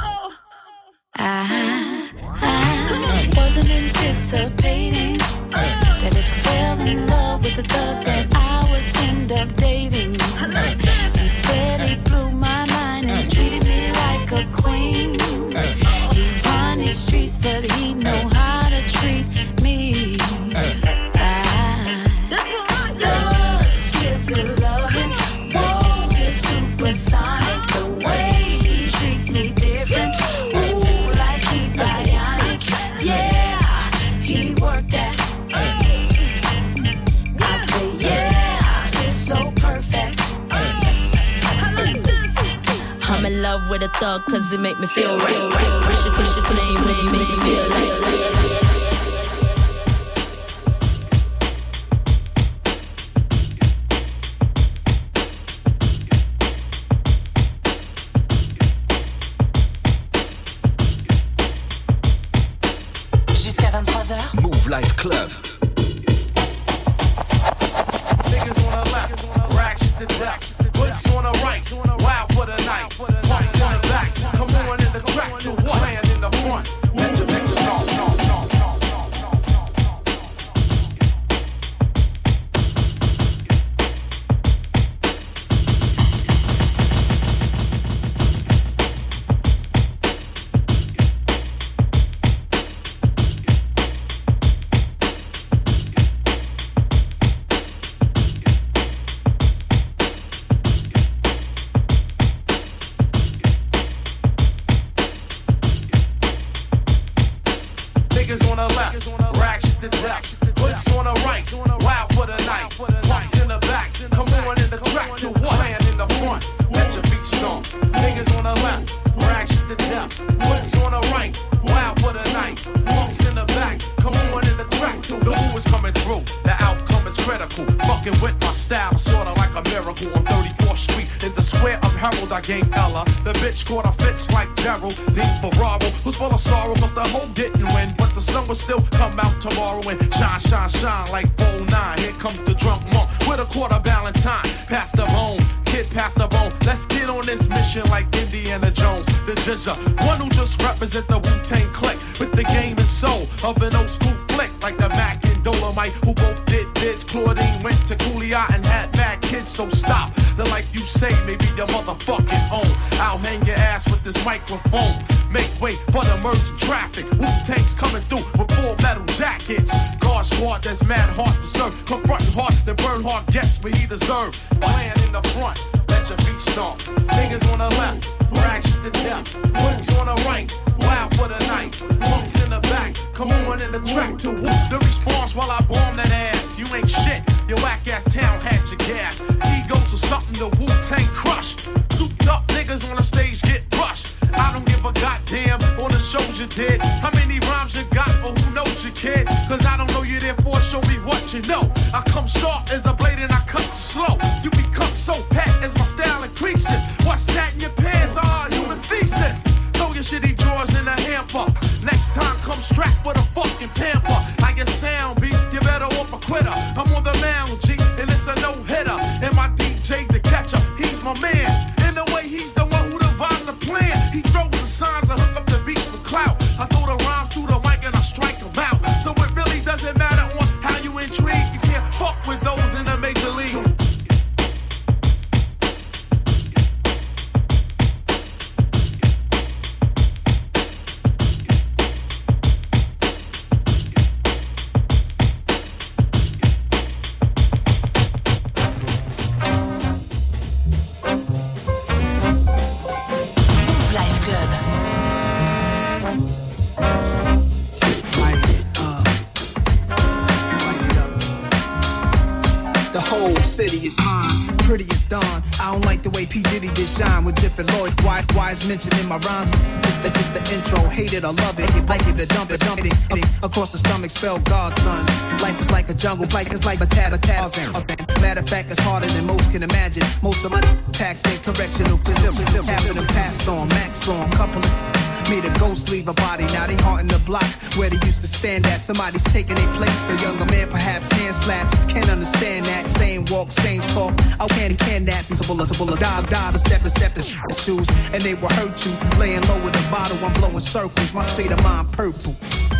[SPEAKER 14] I, I wasn't anticipating that if I fell in love with a thug that I would end up dating. Instead he blew my mind and treated me like a queen. He run his streets but he know how to treat me. That's what I love. Give good loving. Whoa, you're supersonic. The way he treats me different. Ooh, like he bionic. Yeah, he worked that. I say yeah, it's so perfect.
[SPEAKER 19] I'm in love with a thug cause it make me feel right. Push it, push it, push it, push it, make me feel like.
[SPEAKER 2] Jusqu'à vingt-trois heures.
[SPEAKER 6] Move Life Club.
[SPEAKER 11] Niggas on the left, rack shit to death. Boots on the right, wild for the night. Punks on the back, come on in the track to what? Land in the front, let your bitch start. Niggas on the left, rack shit to death. Boots on the right, wild for the night. Punks in the back, come on in the track to what? Land in the front, let your feet stomp. Niggas on the left, rack shit to death. Boots on the right, wild for the night. Punks in the back, come on in the track to the who is coming through. The outcome is critical. Fucking with my style, sorta like a miracle. On thirty-fourth Street, in the square of Harold, I gained Ella. The bitch caught a fits like Gerald. Dean Ferraro, who's full of sorrow, cause the hoe didn't win. But the sun will still come out tomorrow and shine, shine, shine like oh nine. Here comes the drunk monk with a quarter Valentine. Pass the bone, kid, pass the bone. Let's get this mission like Indiana Jones, the Jizza, one who just represent the Wu-Tang clique with the game and soul of an old school flick like the Mac and Dolomite, who both did bids. Claudine went to Cooley and had mad kids, so stop the life you say, maybe your motherfucking own. I'll hang your ass with this microphone. Make way for the merge traffic. Wu-Tang's coming through with full metal jackets. Guard squad that's mad hard to serve. Confronting hard, the burn hard gets what he deserve. Playing in the front, let your feet stomp. Niggas on the left, rags to death. Punks on the right, wild for the night. Punks in the back, come on in the track to whoop the response while I bomb that ass. You ain't shit, your whack ass town had your gas. Egos or something the Wu-Tang crush. Souped up niggas on the stage get rushed. I don't give a goddamn on the shows you did. How many rhymes you got or who knows you, kid? Cause I don't know you, therefore show me what you know. I come sharp as a blade and I cut you slow. You become so pat as my style increases. What's that in your pants? Ah, human thesis. Throw your shitty drawers in a hamper. Next time come strapped with a fucking pamper. How your sound be? You better off a quitter. I'm on the mound, G, and it's a no-hitter. And my D J, the catcher, he's my man. In the way he's the one who devised the plan. He throws the signs and hook up the beat for clout. I throw the rhymes through the mic and I strike them out. So it really doesn't matter on how you intrigue. You can't fuck with those in the major league.
[SPEAKER 20] City is mine, pretty as dawn. I don't like the way P. Diddy did shine with different Lloyd. Why, why is mentioned in my rhymes? Just, that's just the intro. Hate it or love it. You like it or dump it, dump it. Across the stomach, spell God, son. Life is like a jungle, like it's like a tab, a tab. Matter of fact, it's harder than most can imagine. Most of my packed in correctional facilities. Having them passed on, Max Storm, couple of. Made a ghost leave a body, now they haunting the block where they used to stand at. Somebody's taking their place, a younger man perhaps hand slaps. Can't understand that, same walk, same talk. I can't can that be a bullet, a bullet, dive, dive, a step, a step, a shoes. And they will hurt you, laying low with a bottle, I'm blowing circles, my state of mind purple.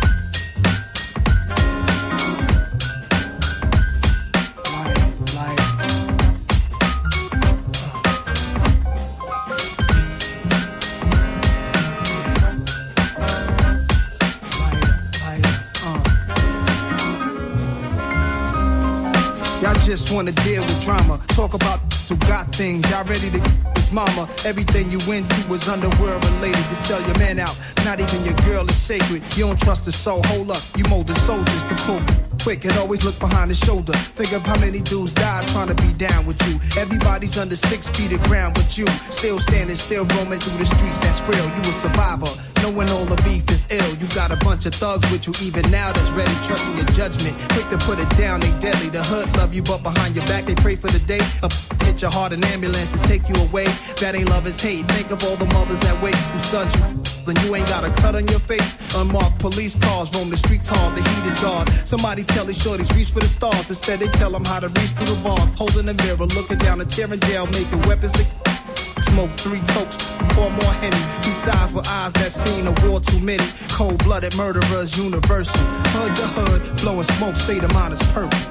[SPEAKER 20] Just wanna deal with drama. Talk about who got things. Y'all ready to this mama? Everything you went through was underworld related. You sell your man out. Not even your girl is sacred. You don't trust the soul. Hold up. You molded soldiers to pull quick and always look behind the shoulder. Think of how many dudes died trying to be down with you. Everybody's under six feet of ground but you. Still standing, still roaming through the streets. That's real. You a survivor. Knowing all the beef is ill. You got a bunch of thugs with you even now that's ready, trusting your judgment. Quick to put it down, they deadly. The hood love you, but behind your back they pray for the day. Up, hit your heart, an ambulance and take you away. That ain't love, it's hate. Think of all the mothers that wait whose sons you then you ain't got a cut on your face. Unmarked police cars roam the streets hard, the heat is gone. Somebody tell these shorties reach for the stars. Instead they tell them how to reach through the bars. Holding a mirror, looking down and tearing jail, making weapons to smoke three tokes, pour more Henny. Besides with eyes that seen a war too many. Cold-blooded murderers, universal. Hood to hood, blowing smoke, state of mind is purple.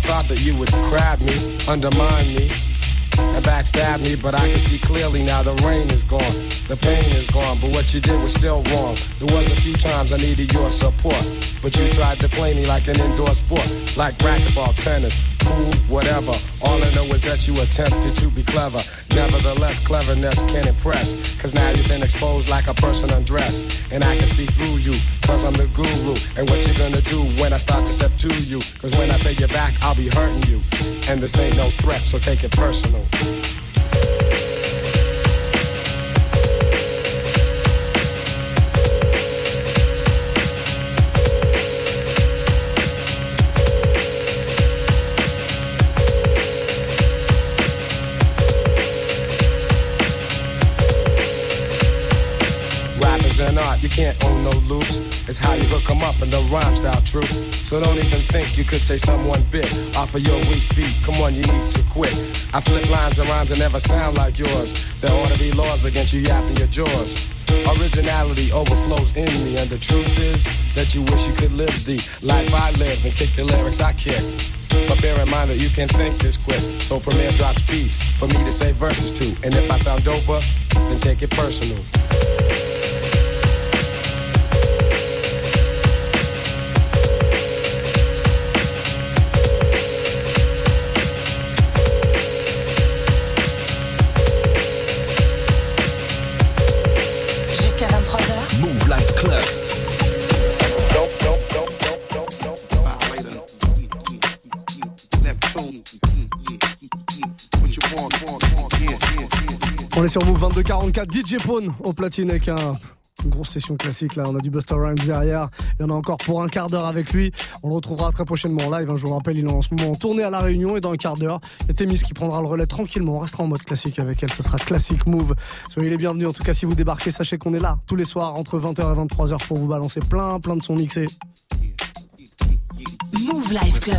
[SPEAKER 18] thought that you would grab me, undermine me, and backstab me, but I can see clearly now the rain is gone, the pain is gone, but what you did was still wrong. There was a few times I needed your support, but you tried to play me like an indoor sport, like racquetball, tennis, pool, whatever. All I know is that you attempted to be clever. Nevertheless, cleverness can impress, cause now you've been exposed like a person undressed, and I can see through you, cause I'm the guru. And what you gonna do when I start to step to you? Cause when I pay you back, I'll be hurting you, and this ain't no threat, so take it personal. Rappers and art, you can't own no loops. It's how you hook 'em up in the rhyme style, true. So don't even think you could say someone bit off of your weak beat. Come on, you need to quit. I flip lines and rhymes that never sound like yours. There ought to be laws against you yapping your jaws. Originality overflows in me, and the truth is that you wish you could live the life I live and kick the lyrics I kick. But bear in mind that you can't think this quick, so Premier drops beats for me to say verses to. And if I sound doper, then take it personal.
[SPEAKER 6] Move Life Club.
[SPEAKER 1] On est sur Move vingt-deux quarante-quatre, D J Pone au platine avec un, une grosse session classique là, on a du Busta Rhymes derrière, il y en a encore pour un quart d'heure avec lui, on le retrouvera très prochainement en live, hein, je vous le rappelle, il est en ce moment en tournée à La Réunion et dans un quart d'heure, il y a Témis qui prendra le relais tranquillement, on restera en mode classique avec elle, ce sera classique Move, soyez les bienvenus, en tout cas si vous débarquez, sachez qu'on est là tous les soirs entre vingt heures et vingt-trois heures pour vous balancer plein plein de sons mixés.
[SPEAKER 2] Move Life Club.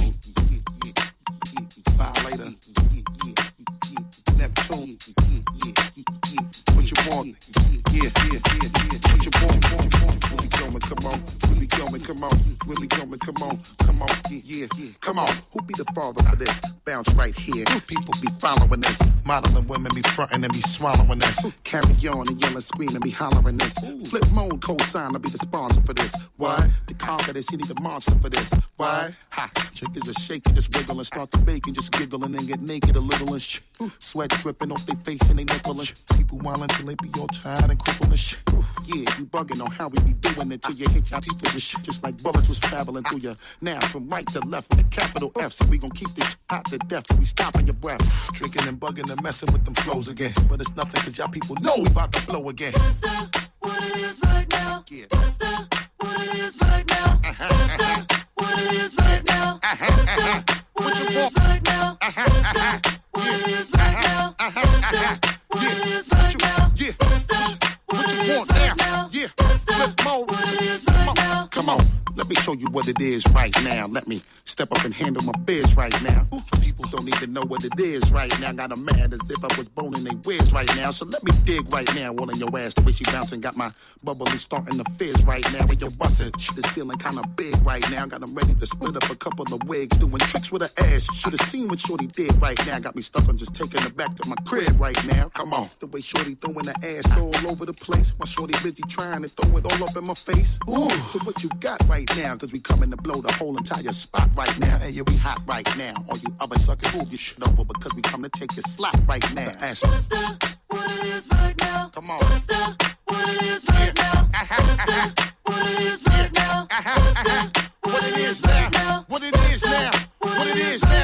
[SPEAKER 11] Yeah, yeah, yeah, yeah. What you want, want, want? When we going, come on. When we going, come on. When we going, come on. Come on, yeah, yeah, yeah. Come on. Who be the father for this? Bounce right here. People be following this. Modeling women be fronting and be swallowing this. Carry on and yelling, screaming, be hollering this. Flip mode, co-sign, I'll be the sponsor for this. Why? To conquer this, you need a monster for this. Why? Ha! Chickens are shaking, just wiggle and start to bake and just giggle and then get naked a little and sh- sweat dripping off their face and they nipple and sh- people while until they be all tired and crippled and sh- yeah, you bugging on how we be doing it till you hit your people with shit just like bullets was traveling through you. Now from right to left with a capital F, so we gon' keep this shit hot to death till we stopping your breath. Drinking and bugging and messing with them flows again. But it's nothing cause y'all people know we about to blow again.
[SPEAKER 4] That's not what it is right now. Yeah. That's not what it is right now. Uh-huh, That's uh-huh. not what it is right now. Uh-huh, That's uh-huh. not what it is right now. Uh-huh, That's not what it is right now. Uh-huh, That's not what it is right now.
[SPEAKER 11] Yeah.
[SPEAKER 4] That's not
[SPEAKER 11] what you want now. Yeah. Flip mode. Come on. Come on. Let me show you what it is right now. Let me step up and handle my biz right now. People don't even know what it is right now. Got 'em mad as if I was boning they whiz right now. So let me dig right now. All in your ass. The way she bouncing got my bubbly starting to fizz right now. When you're busting, shit is feeling kinda big right now. Got 'em ready to split up a couple of wigs. Doing tricks with her ass. Should've seen what Shorty did right now. Got me stuck on just taking her back to my crib right now. Come on. The way Shorty throwing her ass all over the place. While Shorty busy trying to throw it all up in my face. Ooh. So what you got right now? Cause we coming to blow the whole entire spot right now. Hey, yeah, we hot right now. All you other suckers, move your shit over because we come to take your slot right now. Ask me.
[SPEAKER 4] That's not what it is right now.
[SPEAKER 11] Come on.
[SPEAKER 4] That's not what it is right now. That's not what it is right now. That's not
[SPEAKER 11] what it is now. What it is now. What it is now.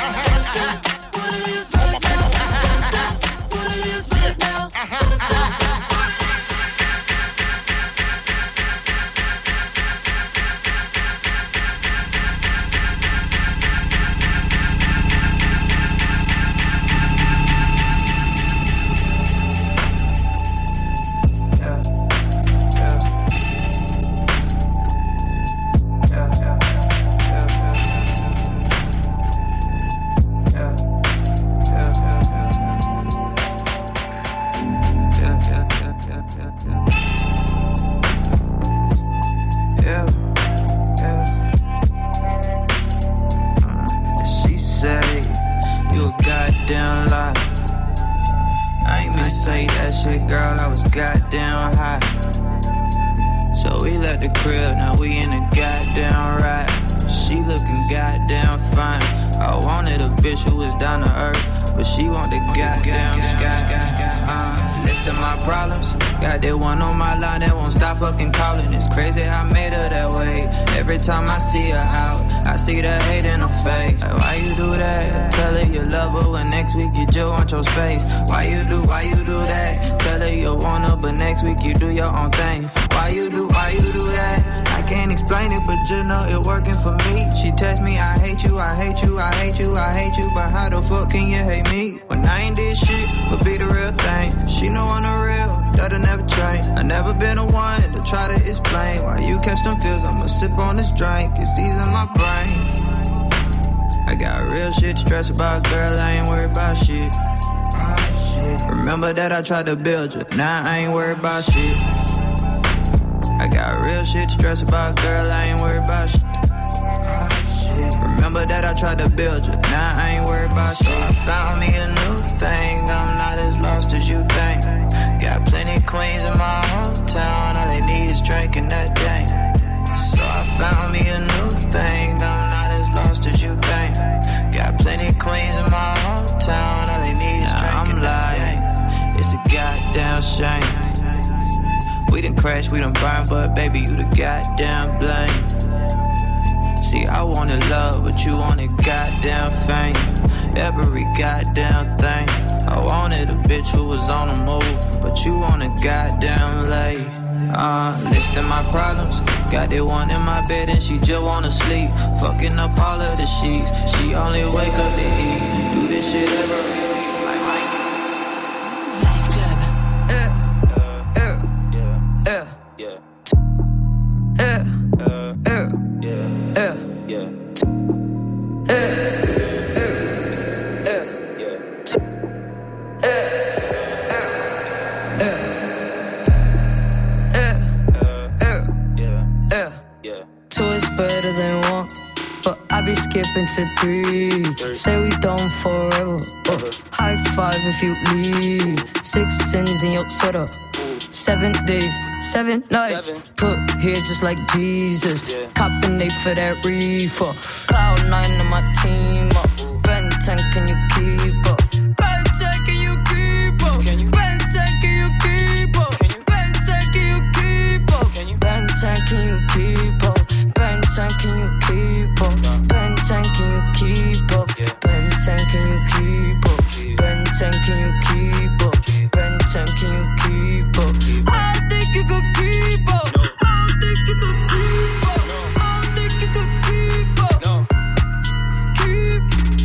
[SPEAKER 4] What it is right now. What it is right now.
[SPEAKER 21] Yeah, yeah, yeah, yeah. goddamn lie. I ain't mean to say that shit, girl, I was goddamn high. So we left the crib, now we in the goddamn ride. She looking goddamn fine. I wanted a bitch who was down to earth, but she want the goddamn sky. Uh, list of my problems, got that one on my line that won't stop fucking calling. It's crazy how I made her that way. Every time I see her out, I see the hate in her face. Like, why you do that? Tell her you love her when next week you just want your space. Why you do, why you do that? Tell her you want her, but next week you do your own thing. Why you do, why you do that? I can't explain it, but you know it working for me. She text me, I hate you, I hate you, I hate you, I hate you. But how the fuck can you hate me? When I ain't did shit, but be the real thing. She know I'm the real, that'll never change. I never been the one to try to explain why you catch them feels. I'ma sip on this drink, it's easing my brain. I got real shit to stress about, girl, I ain't worried about shit. Remember that I tried to build you, now I ain't worried about shit. I got real shit to stress about, girl, I ain't worried about shit. Remember that I tried to build you, now I ain't worried about shit. So I found me a new thing, I'm not as lost as you think. Got plenty queens in my hometown, all they need is drinking that day. So I found me a new thing, I'm not as lost as you think. Got plenty queens in my hometown, all they need is drinking that day. It's a goddamn shame. We done crashed, we done burned, but baby, you the goddamn blame. See, I wanted love, but you wanted goddamn fame. Every goddamn thing. I wanted a bitch who was on the move, but you wanted goddamn late. Uh, listing my problems. Got that one in my bed and she just wanna sleep. Fucking up all of the sheets. She only wake up to eat. Do this shit every week. Like, like.
[SPEAKER 22] Life Club. Yeah. Yeah. Yeah. Yeah. Yeah. Yeah. Yeah.
[SPEAKER 23] Two is better than one, but I be skipping to three. Say we done forever. Uh, high five if you leave. Six sins in your sweater. Seven days, seven nights. Seven. Put here just like Jesus. Yeah. Copping eight for that reefer. Cloud nine in my team up. Ben ten, can you keep up? Ben ten, can you keep up? Can you? Ben ten, can you keep up? Can you? Ben ten, can you keep up? Can you? Ben ten, can you keep up? Ben ten, can you keep up? Ben ten, can you keep up? Ben ten, can you keep up? Ben ten, can you keep up? Ben ten, can you keep up? I think you could keep up. I think you could keep up. I think you could keep up. Keep,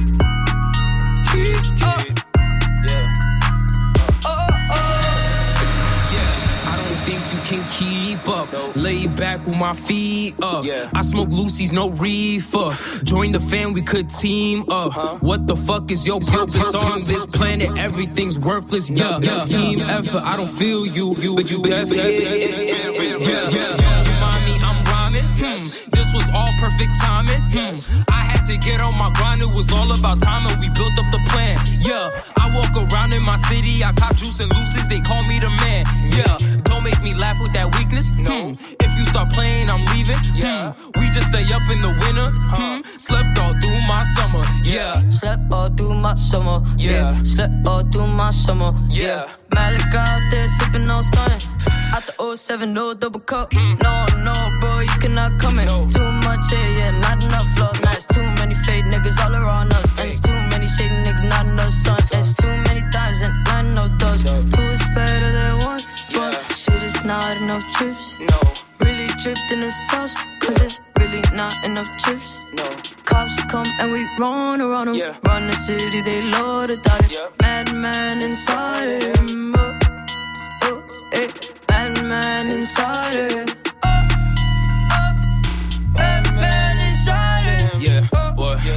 [SPEAKER 23] keep up.
[SPEAKER 22] Yeah.
[SPEAKER 23] Oh, oh.
[SPEAKER 22] Yeah, I don't think you can keep up. Lay back with my feet up. Yeah. I smoke Lucy's, no reefer. Join the fam, we could team up. Uh-huh. What the fuck is your purpose on this planet? Everything's worthless. Yeah, yeah. Team effort. I don't feel you, you but you definitely. Yeah, yeah. Mommy, I'm rhyming. Hmm. This was all perfect timing. Hmm. I had to get on my grind. It was all about time, and we built up the plan. Yeah, I walk around in my city. I cop juice and Lucy's. They call me the man. Yeah, don't make me laugh with that weakness. No. Hmm. If you start playing, I'm leaving. Yeah. Hmm. We just stay up in the winter. Hmm. Slept all through my summer. Yeah.
[SPEAKER 23] Slept all through my summer.
[SPEAKER 22] Yeah.
[SPEAKER 23] Yeah. Slept all through my summer.
[SPEAKER 22] Yeah.
[SPEAKER 23] Yeah. Malik out there sipping on sun. Out the oh seven, no double cup. Mm. No, no, bro, you cannot come in. No. Too much, yeah, yeah, not enough love. Now it's too many fake niggas all around us. And it's too many shady niggas, not enough sun. It's too many times and not enough doves. Two is better than one, but shit is not enough chips. No. Really dripped in the sauce, cause it's really not enough chips. No. Cops come and we run around them. Yeah. Run the city, they load it out. Yeah. Madman inside him. Oh, oh, hey. Madman inside him. Oh, oh. Madman inside him.
[SPEAKER 22] Yeah, boy. Yeah.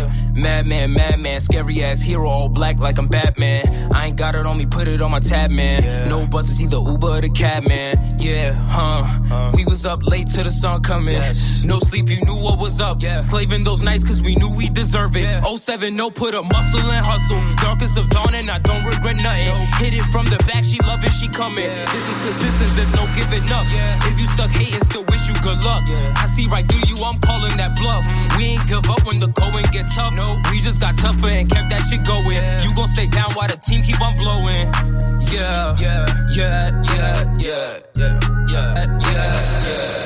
[SPEAKER 22] Madman, madman, scary ass hero, all black like I'm Batman. I ain't got it on me, put it on my tab, man. Yeah. No buses, either Uber or the cab, man. Yeah, huh? Uh. We was up late till the sun coming. Yes. No sleep, you knew what was up. Yeah. Slaving those nights cause we knew we deserve it. Yeah. oh seven, no, put up muscle and hustle. Mm. Darkest of dawn and I don't regret nothing. Nope. Hit it from the back, she love it, she coming. Yeah. This is persistence, there's no giving up. Yeah. If you stuck hating, still wish you good luck. Yeah. I see right through you, I'm calling that bluff. Mm. We ain't give up when the going get tough. Nope. We just got tougher and kept that shit going. Yeah. You gon' stay down while the team keep on blowing. Yeah, yeah, yeah, yeah, yeah, yeah, yeah, yeah, yeah.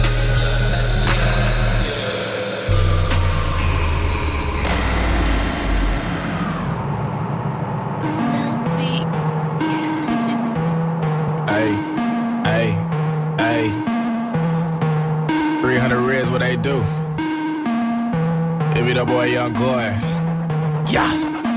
[SPEAKER 12] Hey, hey, hey. three hundred Reds, what they do? It be the boy Young Goy. Yeah.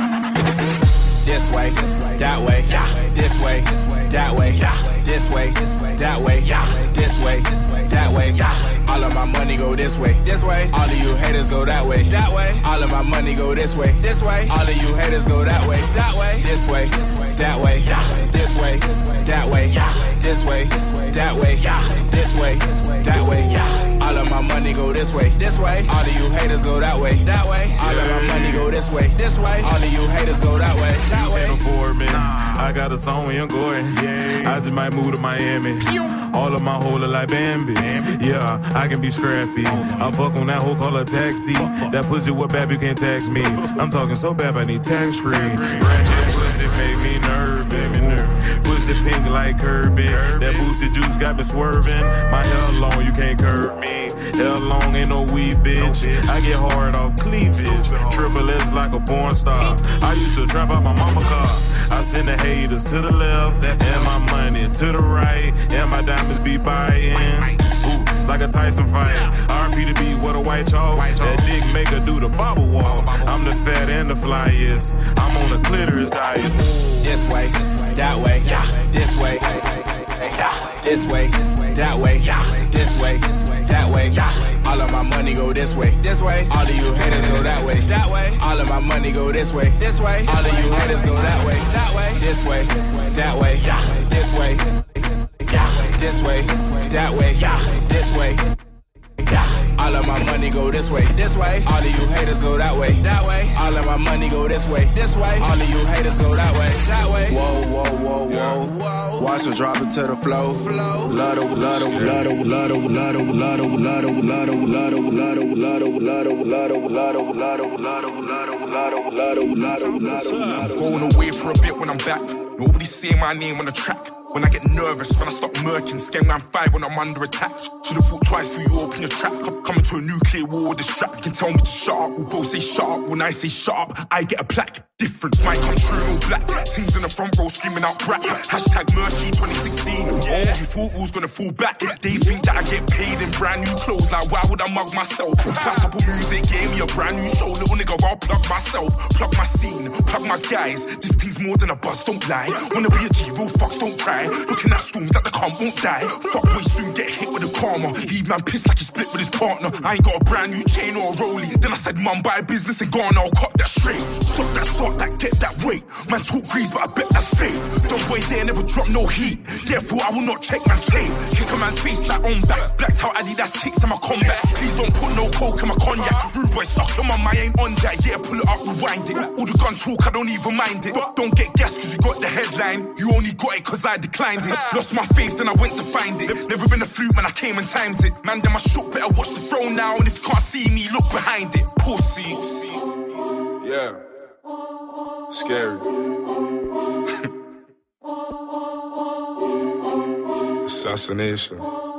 [SPEAKER 12] This way, that way, yeah. This way, that way, yeah. This way, that way, yeah. This way, that way, yeah. All of my money go this way, this way. All of you haters go that way, that way. All of my money go this way, this way. All of you haters go that way, that way. This way, that way, yeah. This way, that way, yeah. This way, that way, yeah. This way, that way, yeah. All of my money go this way, this way. All of you haters go that way, that way. All of my money go this way, this way. All of you haters go that way, that way.
[SPEAKER 5] Can't afford me. I got a song with Young Goy. I just might move to Miami. All of my whole look like Bambi. Yeah, I can be scrappy. I fuck on that hoe, call a taxi. That pussy what bad you can't tax me. I'm talking so bad I need tax free. Ratchet pussy make me nervous. Pussy pink like Kirby. That boozy juice got me swerving. My hair long, you can't curve me. Hair long ain't no weed, bitch. I get hard off cleavage. Triple S like a porn star. I used to trap out my mama car. I send the haters to the left and my money to the right, and my diamonds be buying. Ooh, like a Tyson fight. R P to be what a white chalk. That dick make her do the bobble walk. I'm the fat and the flyest. I'm on the clitoris diet.
[SPEAKER 12] This way, that way, yeah. This way, yeah. This way, that way, yeah. This way, that way, yeah. All of my money go this way, this way. All of you haters go that way, that way. All of my money go this way, this way. All of you haters go that way, that way. This way, that way, yeah. This way, yeah. This way, that way, yeah. This way, yeah. All of my money go this way, this way. All of you haters go that way, that way. All of my money go this way, this way. All of you haters go that way, that way. Whoa, whoa, whoa, whoa. Watch her drop it to the flow. Love the, love the, love the, love the, love the, love the, love the, love the, love the, love the, love the, love the, love the, love the, love the, love the, love the.
[SPEAKER 7] Going away for a bit when I'm back. Nobody saying my name on the track. When I get nervous, when I stop murking, scaring round five when I'm under attack. Should've thought twice before you open your trap. Coming to a nuclear war with this strap. You can tell me to shut up, we'll both say shut up. When I say shut up, I get a plaque. Difference might come true in all black. Things in the front row screaming out brat. Hashtag murky twenty sixteen. Oh, you thought who's gonna fall back? They think that I get paid in brand new clothes. Like why would I mug myself? Plus Apple Music gave me a brand new show. Little nigga, I'll plug myself. Plug my scene, plug my guys. This thing's more than a buzz, don't lie. Wanna be a G, real fucks, don't cry. Looking at storms that the calm won't die. Fuck boy soon get hit with a karma. Leave man pissed like he split with his partner. I ain't got a brand new chain or a rollie. Then I said mum buy a business in Ghana, I'll cut that straight. Stop that, start that, get that weight. Man talk grease but I bet that's fake. Don't boy there never drop no heat. Therefore I will not check man's tape. Kick a man's face like on back. Blacked out Adidas kicks in my combats. Please don't put no coke in my cognac. Rude boy suck your mum, I ain't on that. Yeah pull it up, rewind it. All the gun talk I don't even mind it. Don't get gas cause you got the headline. You only got it cause I declined it. Lost my faith, then I went to find it. Never been a fluke, man, I came and timed it. Man, then my shook, better watch the throne now. And if you can't see me, look behind it. Pussy.
[SPEAKER 5] Yeah. Scary. Assassination.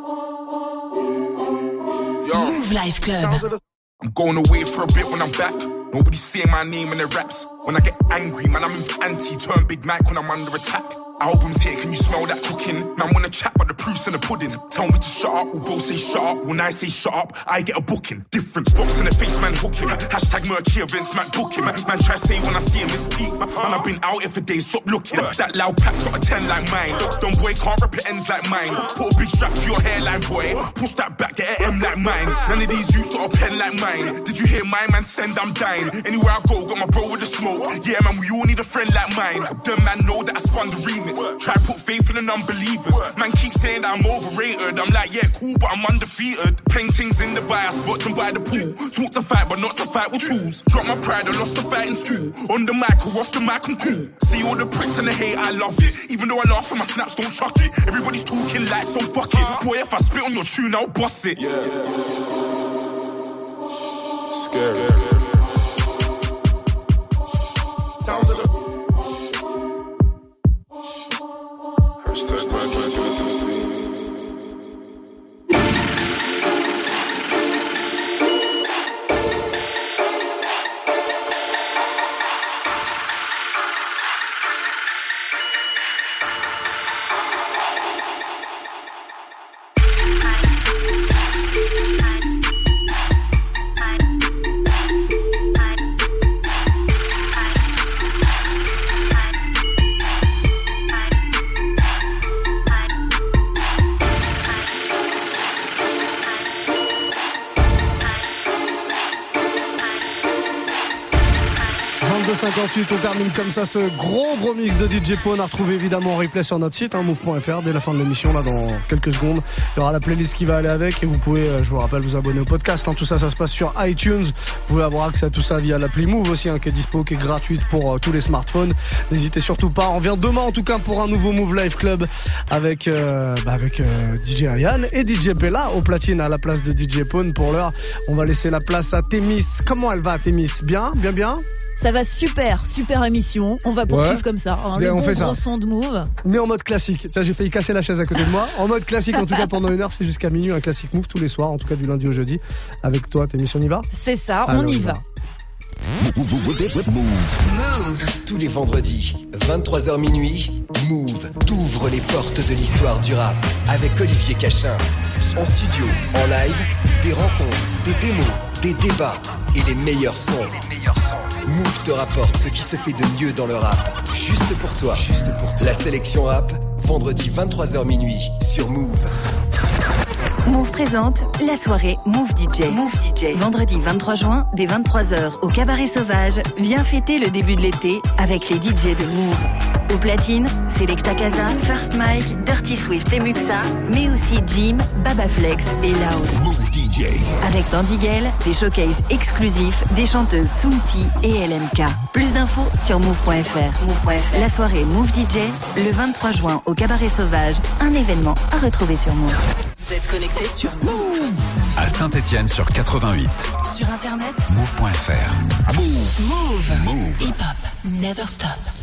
[SPEAKER 7] Yo. Move Life Club. I'm going away for a bit when I'm back. Nobody's saying my name in the raps. When I get angry, man, I move anti, turn Big Mac when I'm under attack. Albums here, can you smell that cooking? Man wanna chat but the proof's in the pudding. Tell me to shut up, we'll both say shut up. When I say shut up, I get a booking. Different spots in the face, man hooking. Hashtag murky events, man booking. Man try say when I see him it's peak. Man I've been out here for days, stop looking. That loud pack's got a ten like mine. Dumb boy can't rip it ends like mine. Put a big strap to your hairline, boy. Push that back, get an M like mine. None of these youths got a pen like mine. Did you hear my man send? I'm dying. Anywhere I go, got my bro with the smoke. Yeah, man, we all need a friend like mine. Them man know that I spun the remix. Try put faith in the non-believers. Man keep saying that I'm overrated. I'm like, yeah, cool, but I'm undefeated. Paintings in the bar, I spot them by the pool. Talk to fight, but not to fight with tools. Drop my pride, I lost the fight in school. On the mic or off the mic, I'm cool. See all the pricks and the hate, I love it. Even though I laugh and my snaps don't chuck it. Everybody's talking like, so fuck it. Boy, if I spit on your tune, I'll bust it. Yeah, yeah, yeah.
[SPEAKER 5] Scary.
[SPEAKER 7] Down to the
[SPEAKER 5] Hashtag murky events.
[SPEAKER 1] cinquante-huit, on termine comme ça ce gros gros mix de D J Pone à retrouver évidemment en replay sur notre site hein, move point f r dès la fin de l'émission là dans quelques secondes. Il y aura la playlist qui va aller avec et vous pouvez, je vous rappelle, vous abonner au podcast. Hein, tout ça, ça se passe sur iTunes. Vous pouvez avoir accès à tout ça via l'appli Move aussi hein, qui est dispo, qui est gratuite pour euh, tous les smartphones. N'hésitez surtout pas. On revient demain en tout cas pour un nouveau Move Life Club avec euh, bah avec euh, D J Ryan et D J Pella au platine à la place de D J Pone. Pour l'heure, on va laisser la place à Thémis. Comment elle va, Thémis? Bien, bien, bien.
[SPEAKER 8] Ça va super, super émission. On va poursuivre
[SPEAKER 1] ouais.
[SPEAKER 8] comme ça. Hein,
[SPEAKER 1] Bien,
[SPEAKER 8] le
[SPEAKER 1] on
[SPEAKER 8] bon
[SPEAKER 1] fait
[SPEAKER 8] gros
[SPEAKER 1] ça.
[SPEAKER 8] son de Move.
[SPEAKER 1] Mais en mode classique. Tiens, j'ai failli casser la chaise à côté de moi. En mode classique, en tout cas pendant une heure, c'est jusqu'à minuit un classique Move tous les soirs, en tout cas du lundi au jeudi. Avec toi, Thémis, on y va?
[SPEAKER 8] C'est ça,
[SPEAKER 1] Alors,
[SPEAKER 8] on y va.
[SPEAKER 6] Move. Tous les vendredis, vingt-trois heures minuit, Move t'ouvre les portes de l'histoire du rap avec Olivier Cachin. En studio, en live, des rencontres, des démos, des débats et les meilleurs sons. Move te rapporte ce qui se fait de mieux dans le rap, juste pour toi. Juste pour toi. La sélection rap, vendredi vingt-trois heures minuit sur Move.
[SPEAKER 9] Move présente la soirée Move D J. Move D J. Vendredi vingt-trois juin, dès vingt-trois heures, au Cabaret Sauvage, viens fêter le début de l'été avec les D J de Move. Au platine, Selecta Casa, First Mike, Dirty Swift et Muxa, mais aussi Jim, Baba Flex et Loud.
[SPEAKER 6] Move D J.
[SPEAKER 9] Avec dans Digel, des showcases exclusifs des chanteuses Soumti et L M K. Plus d'infos sur move point f r. Move point f r. La soirée Move D J, le vingt-trois juin au Cabaret Sauvage, un événement à retrouver sur Move.
[SPEAKER 2] Vous êtes connectés sur Move.
[SPEAKER 10] À Saint-Étienne sur quatre-vingt-huit.
[SPEAKER 2] Sur internet,
[SPEAKER 10] move point f r.
[SPEAKER 2] Move. Move. Move. Hip hop. Never stop.